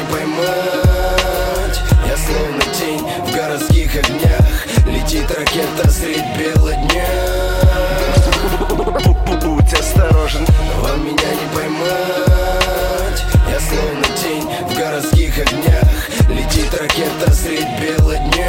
не поймать. Я словно тень в городских огнях. Летит ракета средь бела дня. Будь осторожен, вам меня не поймать. Я словно тень в городских огнях. Летит ракета средь бела дня.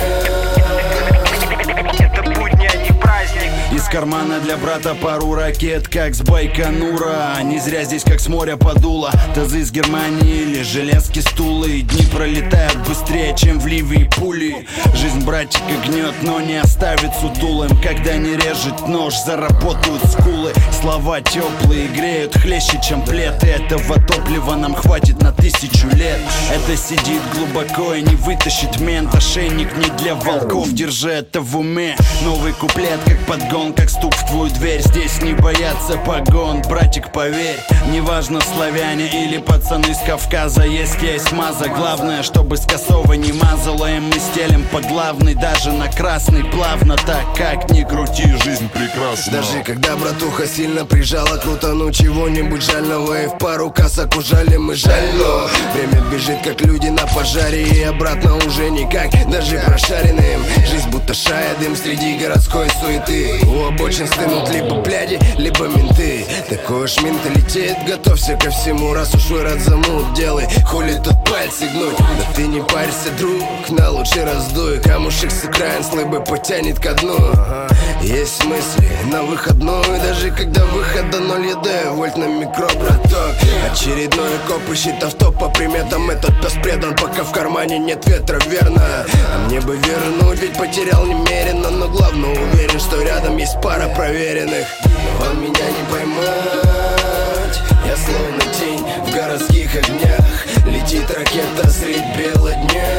Это будни, а не праздник. Из кармана для брата пару ракет, как с Байконура. Не зря здесь как с моря подуло. Тазы из Германии или железки стулы. Дни пролетают быстрее, чем в Ливии пули. Жизнь братика гнет, но не оставит сутулым. Когда не режет нож, заработают скулы. Слова теплые, греют хлеще, чем плед. И этого топлива нам хватит на 1000 лет. Это сидит глубоко и не вытащит мент. Ошейник не для волков, держи это в уме. Новый куплет, как подгон, как стук в твою дверь. Здесь не боятся погон, братик, поверь. Неважно, славяне или пацаны с Кавказа. Есть маза, главное, чтобы с косого не мазало. И мы стелим по главной, даже на красный. Плавно так, как ни крути, жизнь прекрасна. Даже когда братуха сильно прижала, крутану чего-нибудь жального. И в пару касок ужали мы жало. Время бежит, как люди на пожаре. И обратно уже никак, даже прошаренным. Жизнь будто шая дым среди городской суеты. У обочин стынут либо бляди, либо менты. Такой уж менталитет, готовься ко всему. Раз уж вы рад замут, делай, хули тут пальцы гнуть. Да ты не парься, друг, на лучше раздуй. Камушек с окраин слыбы потянет ко дну. Есть мысли на выходную, даже когда выхода 0 ЕД. Вольт на микро, браток. Очередной коп ищет авто по приметам. Этот пес предан, пока в кармане нет ветра, верно. А мне бы вернуть, ведь потерял немерено. Но главное, уверен, что рядом есть пара проверенных. Но вам меня не поймать. Я словно тень в городских огнях. Летит ракета средь бела дня.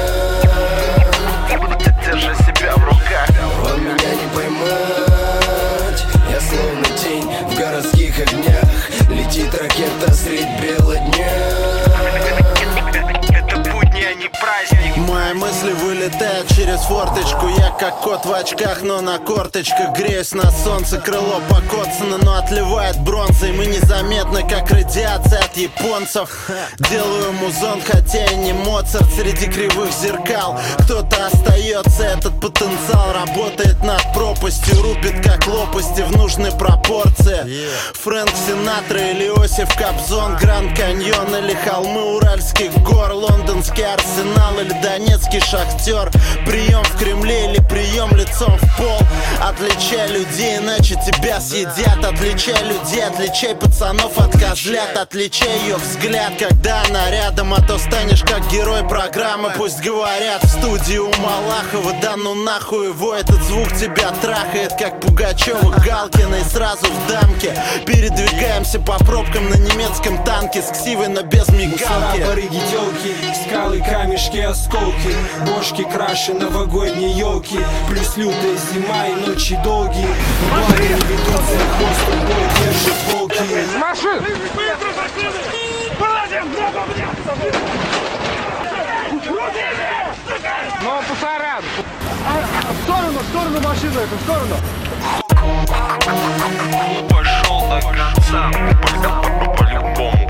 Держи себя в руках. Вам меня не поймать. Я словно тень в городских огнях. Летит ракета средь бела дня. Это будни, а не праздник. Мои мысли вылетают через форточку. Я как кот в очках, но на корточках. Греюсь на солнце, крыло покоцано, но отливает бронзой. Мы незаметны, как радиация от японцев. Делаю музон, хотя и не Моцарт. Среди кривых зеркал кто-то остается. Этот потенциал работает над пропастью. Рубит как лопасти в нужной пропорции. Фрэнк Синатра или Иосиф Кобзон. Гранд Каньон или холмы Уральских гор. Лондонский Арсенал или Донецкий Шахтер. Прием в Кремле или прием лицом в пол. Отличай людей, иначе тебя съедят. Отличай людей, отличай пацанов от козлят. Отличай ее взгляд, когда она рядом. А то станешь как герой программы. Пусть говорят в студии у Малахова. Да ну нахуй его, этот звук тебя трахает. Как Пугачева, Галкина и сразу в дамке. Передвигаемся по пробкам на немецком танке. С ксивой, но без мигалки. Барыги, телки, скалы, камешки, осколки. Бошки краше новогодней елки. Плюс лютая зима и ночи долгие. Благо не ведут за хвост, бой держит волки. Машин! Ну, пусаран! В сторону машину эту, в сторону! Пошел на конца, по-любому.